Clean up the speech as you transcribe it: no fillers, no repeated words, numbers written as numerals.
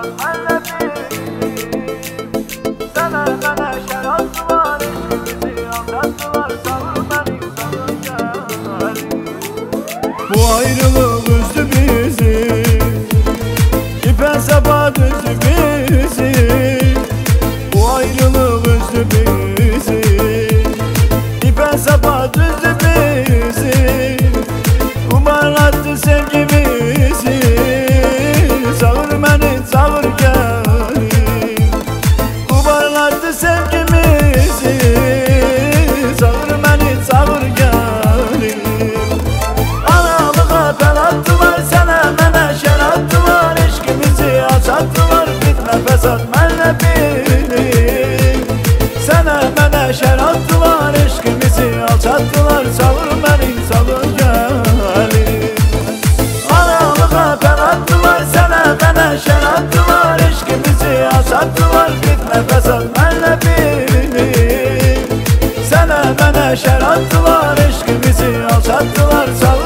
Sana bana şarap var, eşkimizi aldattılar. Savur beni, savur gel. Bu ayrılık üzdü bizi, ipe sapa düzdü bizi. Bu ayrılık üzdü bizi, ipe sapa düzdü bizi. Kumarlattı sevgimizi, savur beni, savur gel. Kumarlattı sevgimizi, savur beni, savur gel. Analığa ben attılar, sana bana şer attılar. Eşkimizi yaşattılar, fitne fesat benle bilim. Sana bana şer attılar, eşkimizi alçattılar. Savur beni, savur gelim. Analığa ben attılar, sana bana şer attılar. Eşkimizi yaşattılar, fitne fesat benle bilim. Sana bana şer attılar, eşkimizi alçattılar.